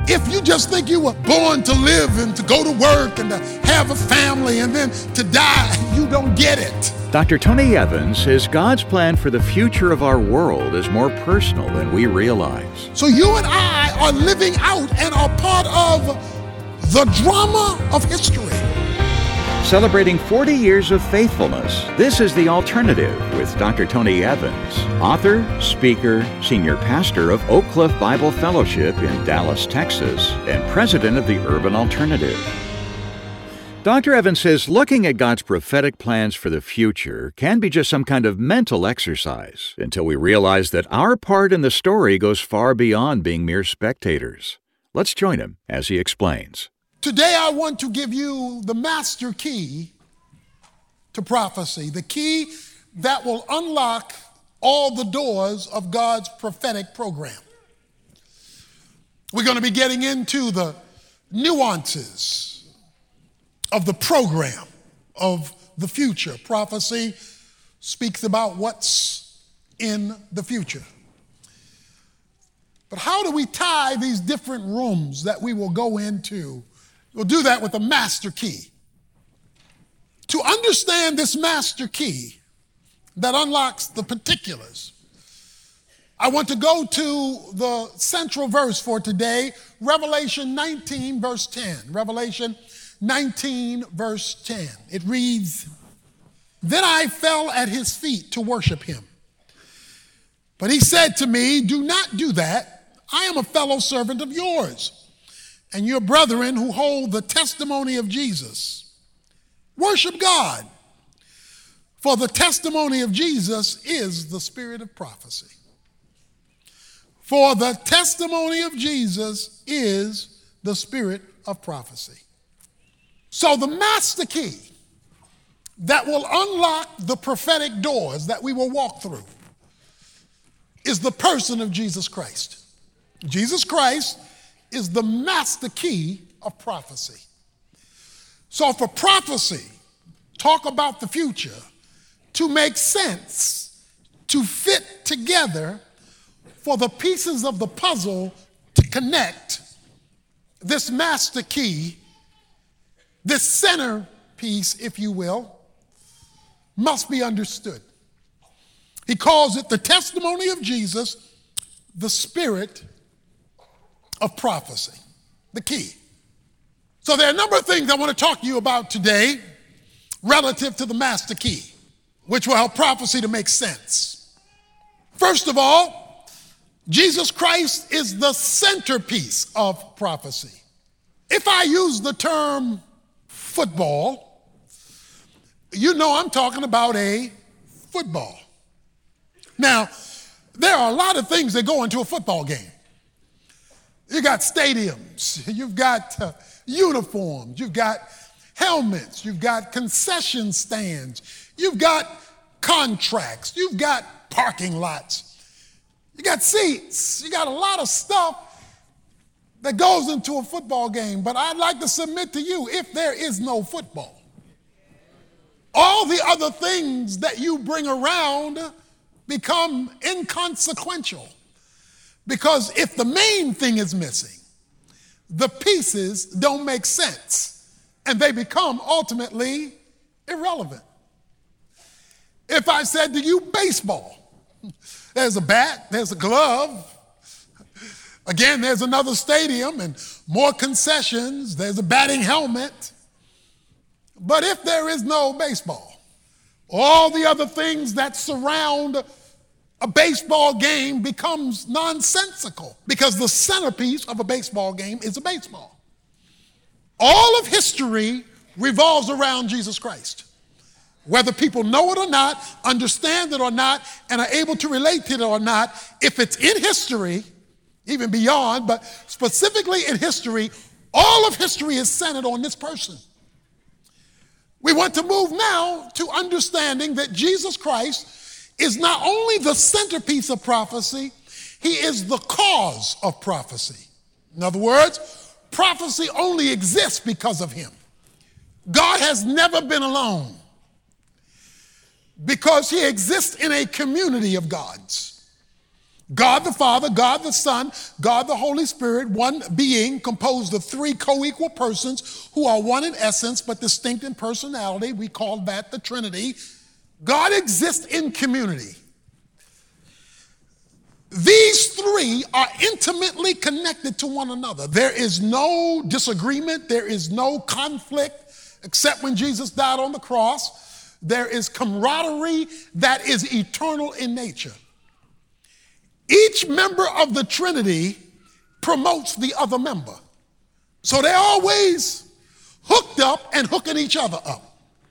If you just think you were born to live and to go to work and to have a family and then to die, you don't get it. Dr. Tony Evans says God's plan for the future of our world is more personal than we realize. So you and I are living out and are part of the drama of history. Celebrating 40 years of faithfulness, this is The Alternative with Dr. Tony Evans, author, speaker, senior pastor of Oak Cliff Bible Fellowship in Dallas, Texas, and president of the Urban Alternative. Dr. Evans says looking at God's prophetic plans for the future can be just some kind of mental exercise until we realize that our part in the story goes far beyond being mere spectators. Let's join him as he explains. Today I want to give you the master key to prophecy, the key that will unlock all the doors of God's prophetic program. We're going to be getting into the nuances of the program of the future. Prophecy speaks about what's in the future. But how do we tie these different rooms that we will go into? We'll do that with a master key. To understand this master key that unlocks the particulars, I want to go to the central verse for today, Revelation 19, verse 10. Revelation 19, verse 10. It reads, "Then I fell at his feet to worship him. But he said to me, 'Do not do that. I am a fellow servant of yours and your brethren who hold the testimony of Jesus. Worship God, for the testimony of Jesus is the spirit of prophecy.'" For the testimony of Jesus is the spirit of prophecy. So the master key that will unlock the prophetic doors that we will walk through is the person of Jesus Christ. Jesus Christ is the master key of prophecy. So for prophecy, talk about the future, to make sense, to fit together, for the pieces of the puzzle to connect, this master key, this centerpiece, if you will, must be understood. He calls it the testimony of Jesus, the spirit of prophecy, the key. So there are a number of things I want to talk to you about today relative to the master key, which will help prophecy to make sense. First of all, Jesus Christ is the centerpiece of prophecy. If I use the term football, you know I'm talking about a football. Now, there are a lot of things that go into a football game. You got stadiums, you've got uniforms, you've got helmets, you've got concession stands, you've got contracts, you've got parking lots, you got seats, you got a lot of stuff that goes into a football game. But I'd like to submit to you, if there is no football, all the other things that you bring around become inconsequential. Because if the main thing is missing, the pieces don't make sense and they become ultimately irrelevant. If I said to you, baseball, there's a bat, there's a glove, again, there's another stadium and more concessions, there's a batting helmet. But if there is no baseball, all the other things that surround a baseball game becomes nonsensical, because the centerpiece of a baseball game is a baseball. All of history revolves around Jesus Christ. Whether people know it or not, understand it or not, and are able to relate to it or not, if it's in history, even beyond, but specifically in history, all of history is centered on this person. We want to move now to understanding that Jesus Christ is not only the centerpiece of prophecy, he is the cause of prophecy. In other words, prophecy only exists because of him. God has never been alone because he exists in a community of gods. God the Father, God the Son, God the Holy Spirit, one being composed of three co-equal persons who are one in essence but distinct in personality. We call that the Trinity. God exists in community. These three are intimately connected to one another. There is no disagreement. There is no conflict except when Jesus died on the cross. There is camaraderie that is eternal in nature. Each member of the Trinity promotes the other member. So they're always hooked up and hooking each other up.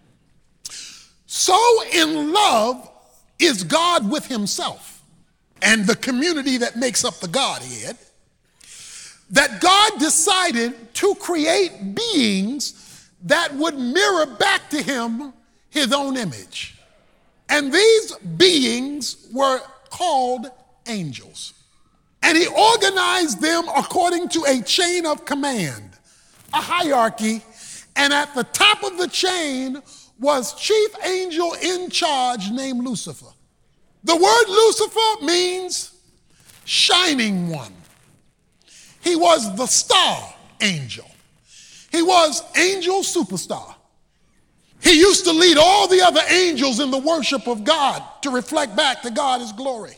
So in love is God with himself and the community that makes up the Godhead, that God decided to create beings that would mirror back to him his own image. And these beings were called angels. And he organized them according to a chain of command, a hierarchy, and at the top of the chain was chief angel in charge named Lucifer. The word Lucifer means shining one. He was the star angel. He was angel superstar. He used to lead all the other angels in the worship of God to reflect back to God his glory.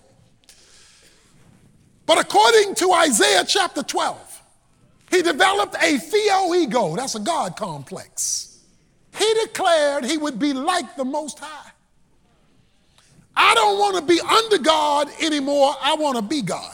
But according to Isaiah chapter 12, he developed a theoego, that's a God complex. He declared he would be like the Most High. I don't want to be under God anymore, I want to be God.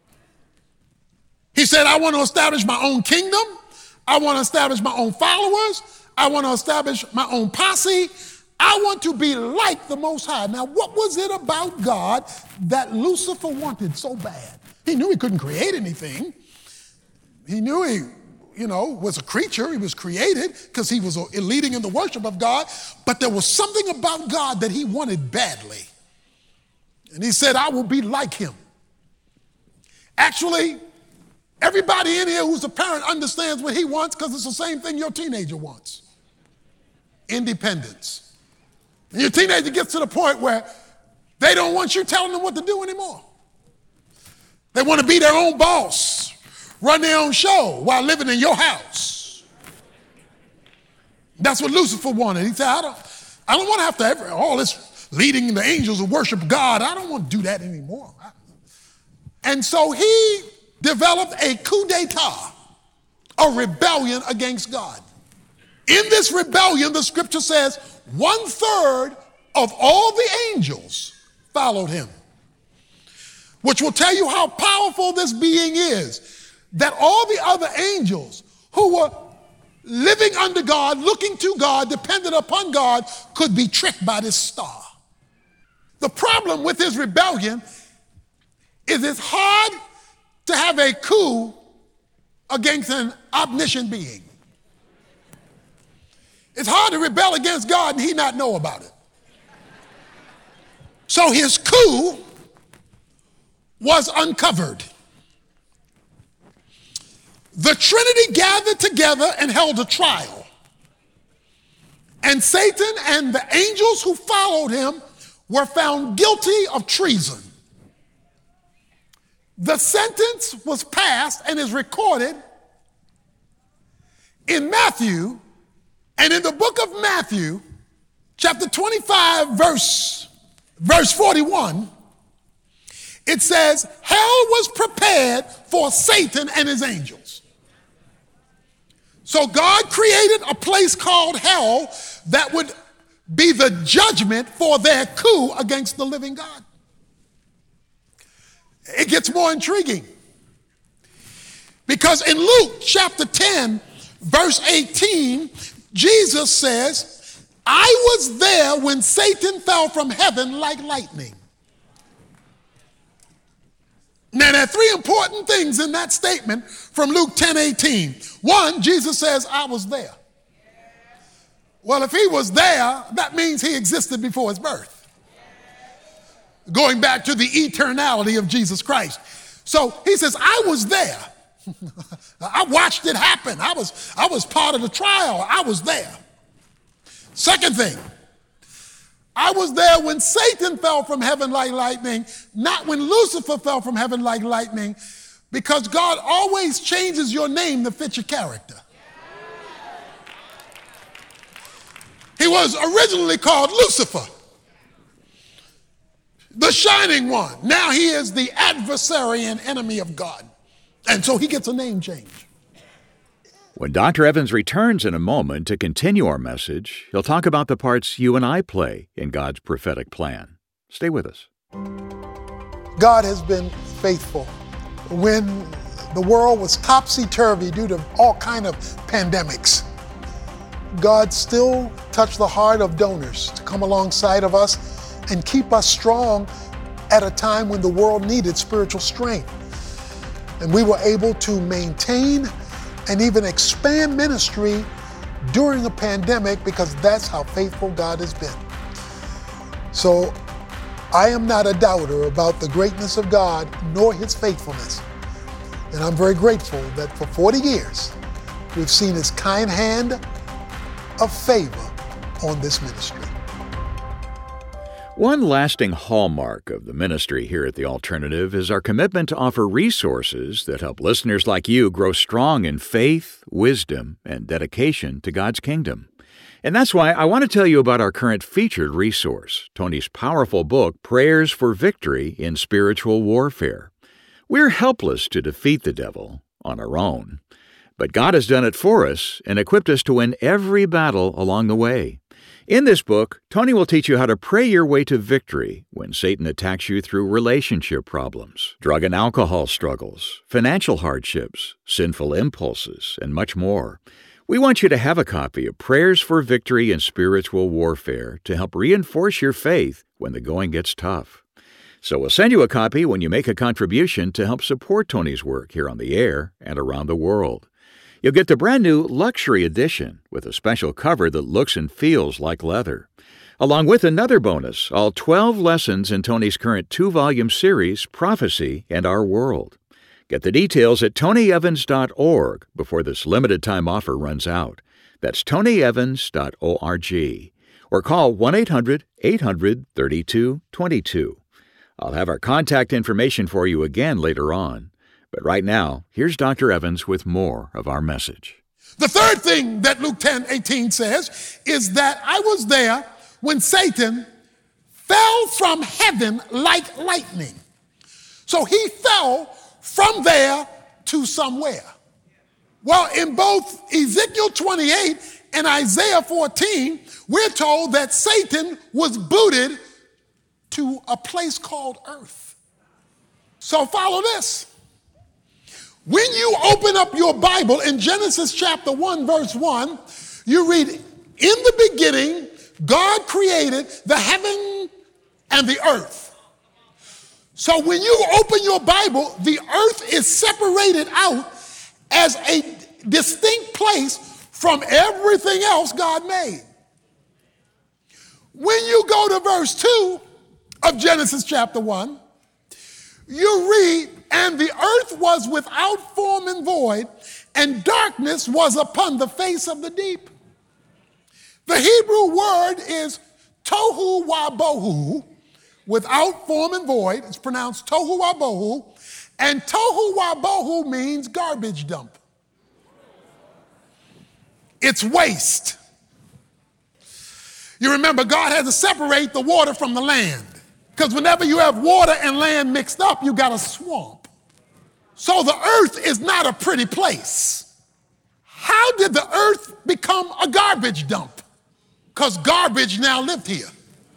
He said, I want to establish my own kingdom, I want to establish my own followers, I want to establish my own posse, I want to be like the Most High. Now, what was it about God that Lucifer wanted so bad? He knew he couldn't create anything. He knew he, was a creature. He was created because he was leading in the worship of God. But there was something about God that he wanted badly. And he said, I will be like him. Actually, everybody in here who's a parent understands what he wants because it's the same thing your teenager wants. Independence. And your teenager gets to the point where they don't want you telling them what to do anymore. They want to be their own boss, run their own show while living in your house. That's what Lucifer wanted. He said, I don't want to have to all this leading the angels to worship God. I don't want to do that anymore. And so he developed a coup d'etat, a rebellion against God. In this rebellion, the scripture says 1/3 of all the angels followed him. Which will tell you how powerful this being is, that all the other angels who were living under God, looking to God, dependent upon God, could be tricked by this star. The problem with his rebellion is it's hard to have a coup against an omniscient being. It's hard to rebel against God and he not know about it. So his coup was uncovered. The Trinity gathered together and held a trial. And Satan and the angels who followed him were found guilty of treason. The sentence was passed and is recorded in Matthew, and in the book of Matthew, chapter 25, verse 41, it says, hell was prepared for Satan and his angels. So God created a place called hell that would be the judgment for their coup against the living God. It gets more intriguing. Because in Luke chapter 10, verse 18, Jesus says, I was there when Satan fell from heaven like lightning. Now, there are three important things in that statement from Luke 10:18. One, Jesus says, I was there. Well, if he was there, that means he existed before his birth. Going back to the eternality of Jesus Christ. So he says, I was there. I watched it happen. I was part of the trial. I was there. Second thing, I was there when Satan fell from heaven like lightning, not when Lucifer fell from heaven like lightning, because God always changes your name to fit your character. He was originally called Lucifer, the shining one. Now he is the adversary and enemy of God. And so he gets a name change. When Dr. Evans returns in a moment to continue our message, he'll talk about the parts you and I play in God's prophetic plan. Stay with us. God has been faithful. When the world was topsy-turvy due to all kind of pandemics, God still touched the heart of donors to come alongside of us and keep us strong at a time when the world needed spiritual strength. And we were able to maintain and even expand ministry during a pandemic because that's how faithful God has been. So I am not a doubter about the greatness of God nor his faithfulness. And I'm very grateful that for 40 years, we've seen his kind hand of favor on this ministry. One lasting hallmark of the ministry here at The Alternative is our commitment to offer resources that help listeners like you grow strong in faith, wisdom, and dedication to God's kingdom. And that's why I want to tell you about our current featured resource, Tony's powerful book, Prayers for Victory in Spiritual Warfare. We're helpless to defeat the devil on our own, but God has done it for us and equipped us to win every battle along the way. In this book, Tony will teach you how to pray your way to victory when Satan attacks you through relationship problems, drug and alcohol struggles, financial hardships, sinful impulses, and much more. We want you to have a copy of Prayers for Victory in Spiritual Warfare to help reinforce your faith when the going gets tough. So we'll send you a copy when you make a contribution to help support Tony's work here on the air and around the world. You'll get the brand new luxury edition with a special cover that looks and feels like leather. Along with another bonus, all 12 lessons in Tony's current 2-volume series, Prophecy and Our World. Get the details at tonyevans.org before this limited time offer runs out. That's tonyevans.org. Or call 1-800-800-3222. I'll have our contact information for you again later on. But right now, here's Dr. Evans with more of our message. The third thing that Luke 10:18 says is that I was there when Satan fell from heaven like lightning. So he fell from there to somewhere. Well, in both Ezekiel 28 and Isaiah 14, we're told that Satan was booted to a place called earth. So follow this. When you open up your Bible in Genesis chapter 1, verse 1, you read, in the beginning, God created the heaven and the earth. So when you open your Bible, the earth is separated out as a distinct place from everything else God made. When you go to verse 2 of Genesis chapter 1, you read, and the earth was without form and void, and darkness was upon the face of the deep. The Hebrew word is tohu wabohu, without form and void. It's pronounced tohu wabohu, and tohu wabohu means garbage dump. It's waste. You remember, God had to separate the water from the land. Because whenever you have water and land mixed up, you got a swamp. So the earth is not a pretty place. How did the earth become a garbage dump? Because garbage now lived here.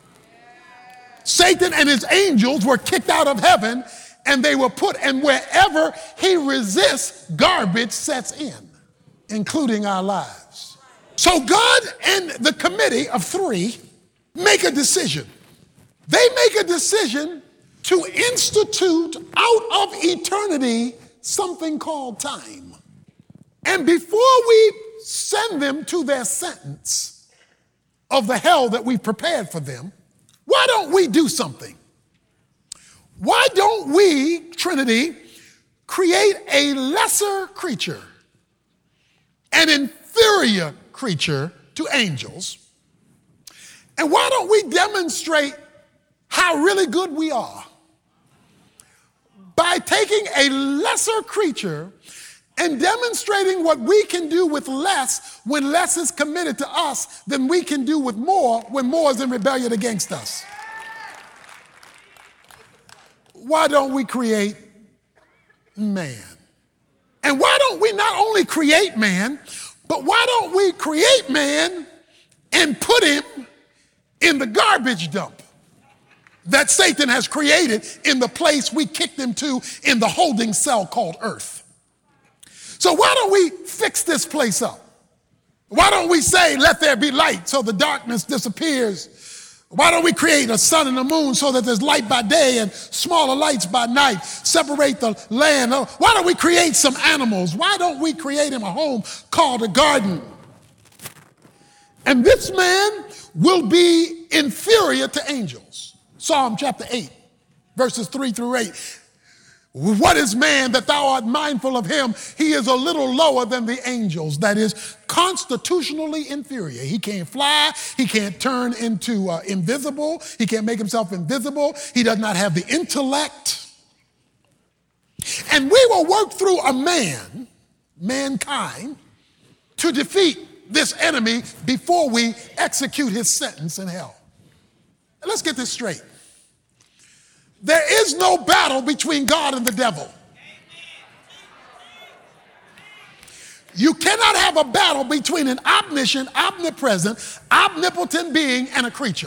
Satan and his angels were kicked out of heaven, and they were put, and wherever he resists, garbage sets in, including our lives. So God and the committee of 3 make a decision. They make a decision to institute out of eternity something called time. And before we send them to their sentence of the hell that we've prepared for them, why don't we do something? Why don't we, Trinity, create a lesser creature, an inferior creature to angels, And why don't we demonstrate how really good we are by taking a lesser creature and demonstrating what we can do with less when less is committed to us than we can do with more when more is in rebellion against us? Why don't we create man? And why don't we not only create man, but why don't we create man and put him in the garbage dump that Satan has created in the place we kicked him to in the holding cell called earth? So why don't we fix this place up? Why don't we say, let there be light so the darkness disappears? Why don't we create a sun and a moon so that there's light by day and smaller lights by night? Separate the land. Why don't we create some animals? Why don't we create him a home called a garden? And this man will be inferior to angels. Psalm chapter 8, verses 3 through 8. What is man that thou art mindful of him? He is a little lower than the angels. That is constitutionally inferior. He can't fly. He can't turn into invisible. He can't make himself invisible. He does not have the intellect. And we will work through a man, mankind, to defeat this enemy before we execute his sentence in hell. And let's get this straight. There is no battle between God and the devil. You cannot have a battle between an omniscient, omnipresent, omnipotent being and a creature.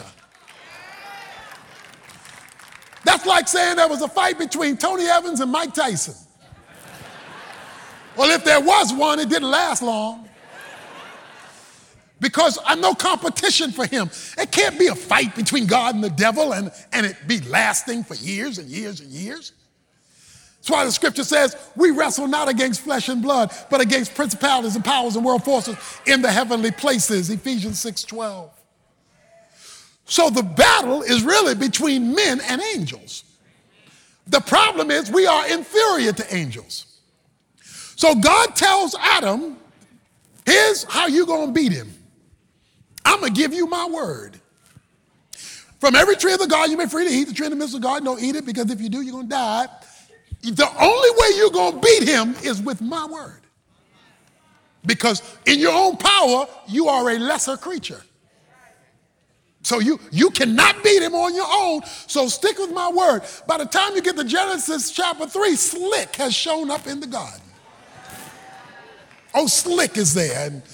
That's like saying there was a fight between Tony Evans and Mike Tyson. Well, if there was one, it didn't last long. Because I'm no competition for him. It can't be a fight between God and the devil and it be lasting for years and years and years. That's why the scripture says, we wrestle not against flesh and blood, but against principalities and powers and world forces in the heavenly places, Ephesians 6:12. So the battle is really between men and angels. The problem is we are inferior to angels. So God tells Adam, here's how you're going to beat him. I'm going to give you my word. From every tree of the garden you may freely eat, the tree in the midst of the garden, don't eat it, because if you do, you're going to die. The only way you're going to beat him is with my word. Because in your own power, you are a lesser creature. So you cannot beat him on your own, so stick with my word. By the time you get to Genesis chapter 3, Slick has shown up in the garden. Oh, Slick is there. And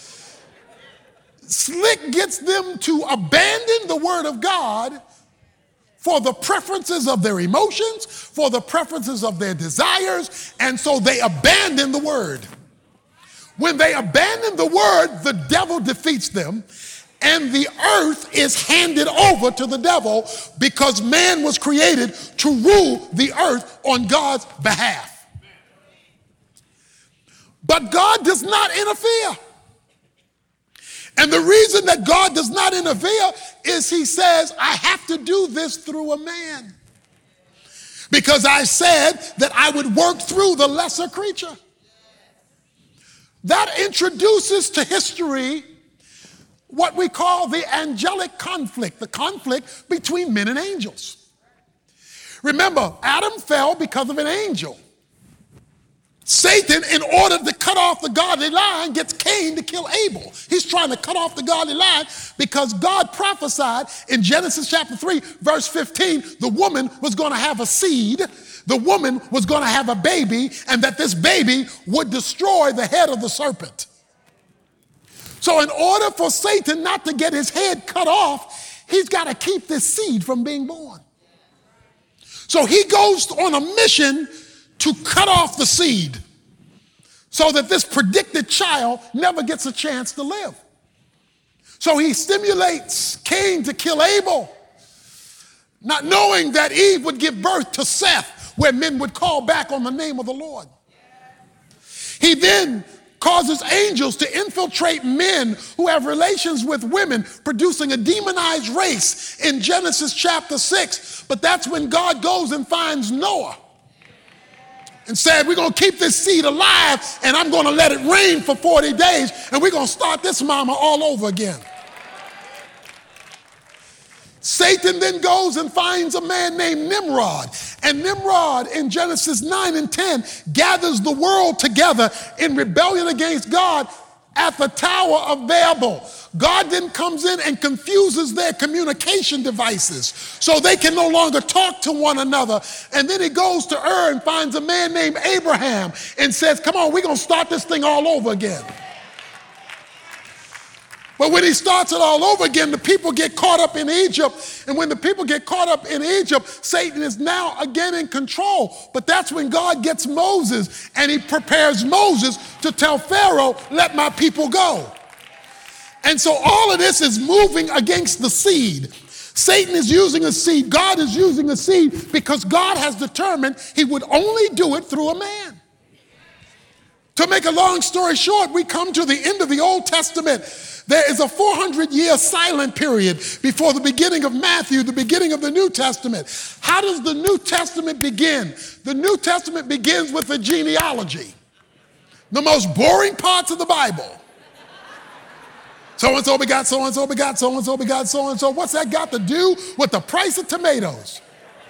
Slick gets them to abandon the word of God for the preferences of their emotions, for the preferences of their desires, and so they abandon the word. When they abandon the word, the devil defeats them, and the earth is handed over to the devil because man was created to rule the earth on God's behalf. But God does not interfere. And the reason that God does not interfere is he says, I have to do this through a man. Because I said that I would work through the lesser creature. That introduces to history what we call the angelic conflict, the conflict between men and angels. Remember, Adam fell because of an angel. Satan, in order to cut off the godly line, gets Cain to kill Abel. He's trying to cut off the godly line because God prophesied in Genesis chapter 3, verse 15, the woman was going to have a seed, the woman was going to have a baby, and that this baby would destroy the head of the serpent. So in order for Satan not to get his head cut off, he's got to keep this seed from being born. So he goes on a mission to cut off the seed so that this predicted child never gets a chance to live. So he stimulates Cain to kill Abel, not knowing that Eve would give birth to Seth, where men would call back on the name of the Lord. He then causes angels to infiltrate men who have relations with women, producing a demonized race in Genesis chapter 6. But that's when God goes and finds Noah and said, we're going to keep this seed alive, and I'm going to let it rain for 40 days, and we're going to start this mama all over again. Satan then goes and finds a man named Nimrod. And Nimrod in Genesis 9 and 10 gathers the world together in rebellion against God at the Tower of Babel. God then comes in and confuses their communication devices so they can no longer talk to one another. And then he goes to Ur and finds a man named Abraham and says, come on, we're going to start this thing all over again. But when he starts it all over again, the people get caught up in Egypt. And when the people get caught up in Egypt, Satan is now again in control. But that's when God gets Moses, and he prepares Moses to tell Pharaoh, let my people go. And so all of this is moving against the seed. Satan is using a seed. God is using a seed because God has determined he would only do it through a man. To make a long story short, we come to the end of the Old Testament. There is a 400-year silent period before the beginning of Matthew, the beginning of the New Testament. How does the New Testament begin? The New Testament begins with a genealogy. The most boring parts of the Bible. So-and-so begot so-and-so begot so-and-so begot so-and-so. What's that got to do with the price of tomatoes?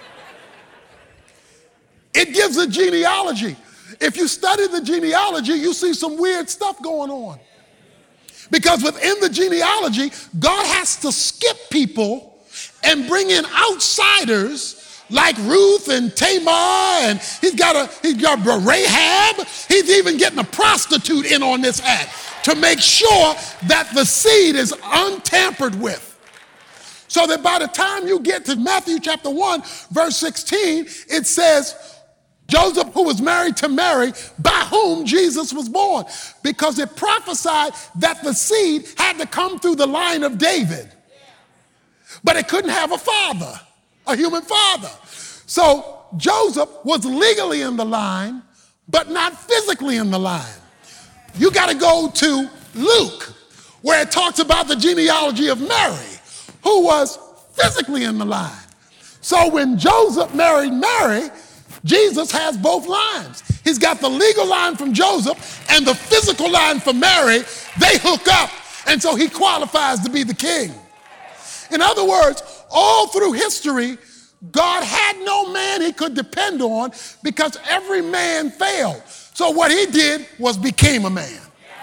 It gives a genealogy. If you study the genealogy, you see some weird stuff going on. Because within the genealogy, God has to skip people and bring in outsiders like Ruth and Tamar, and he's got Rahab. He's even getting a prostitute in on this act to make sure that the seed is untampered with. So that by the time you get to Matthew chapter 1, verse 16, it says, Joseph, who was married to Mary, by whom Jesus was born, because it prophesied that the seed had to come through the line of David. But it couldn't have a father, a human father. So Joseph was legally in the line, but not physically in the line. You got to go to Luke, where it talks about the genealogy of Mary, who was physically in the line. So when Joseph married Mary, Jesus has both lines. He's got the legal line from Joseph and the physical line from Mary. They hook up, and so he qualifies to be the king. In other words, all through history, God had no man he could depend on because every man failed. So what he did was became a man.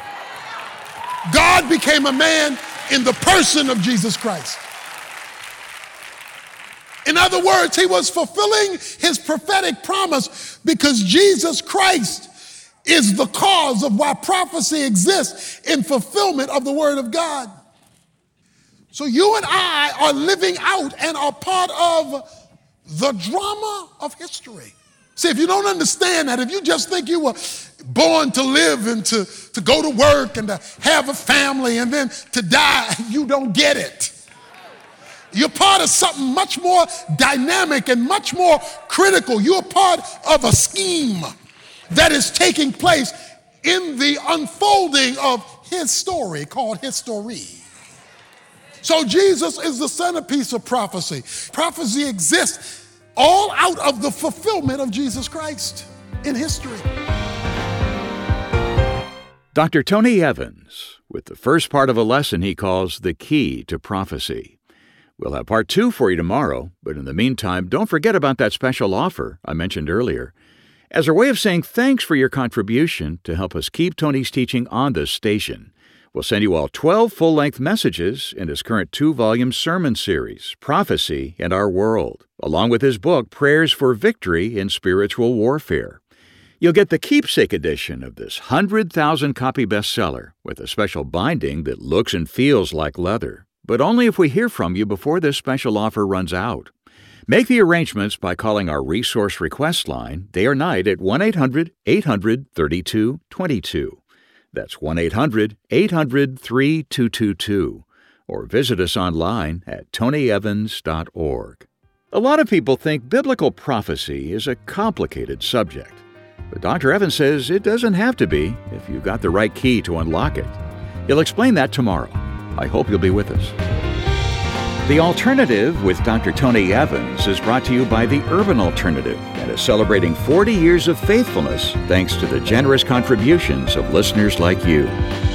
God became a man in the person of Jesus Christ. In other words, he was fulfilling his prophetic promise because Jesus Christ is the cause of why prophecy exists in fulfillment of the word of God. So you and I are living out and are part of the drama of history. See, if you don't understand that, if you just think you were born to live and to go to work and to have a family and then to die, you don't get it. You're part of something much more dynamic and much more critical. You're part of a scheme that is taking place in the unfolding of his story called history. So Jesus is the centerpiece of prophecy. Prophecy exists all out of the fulfillment of Jesus Christ in history. Dr. Tony Evans, with the first part of a lesson he calls The Key to Prophecy. We'll have part 2 for you tomorrow, but in the meantime, don't forget about that special offer I mentioned earlier. As our way of saying thanks for your contribution to help us keep Tony's teaching on this station, we'll send you all 12 full-length messages in his current 2-volume sermon series, Prophecy and Our World, along with his book, Prayers for Victory in Spiritual Warfare. You'll get the keepsake edition of this 100,000-copy bestseller with a special binding that looks and feels like leather, but only if we hear from you before this special offer runs out. Make the arrangements by calling our resource request line day or night at 1-800-800-3222. That's 1-800-800-3222. Or visit us online at tonyevans.org. A lot of people think biblical prophecy is a complicated subject. But Dr. Evans says it doesn't have to be if you've got the right key to unlock it. He'll explain that tomorrow. I hope you'll be with us. The Alternative with Dr. Tony Evans is brought to you by the Urban Alternative and is celebrating 40 years of faithfulness thanks to the generous contributions of listeners like you.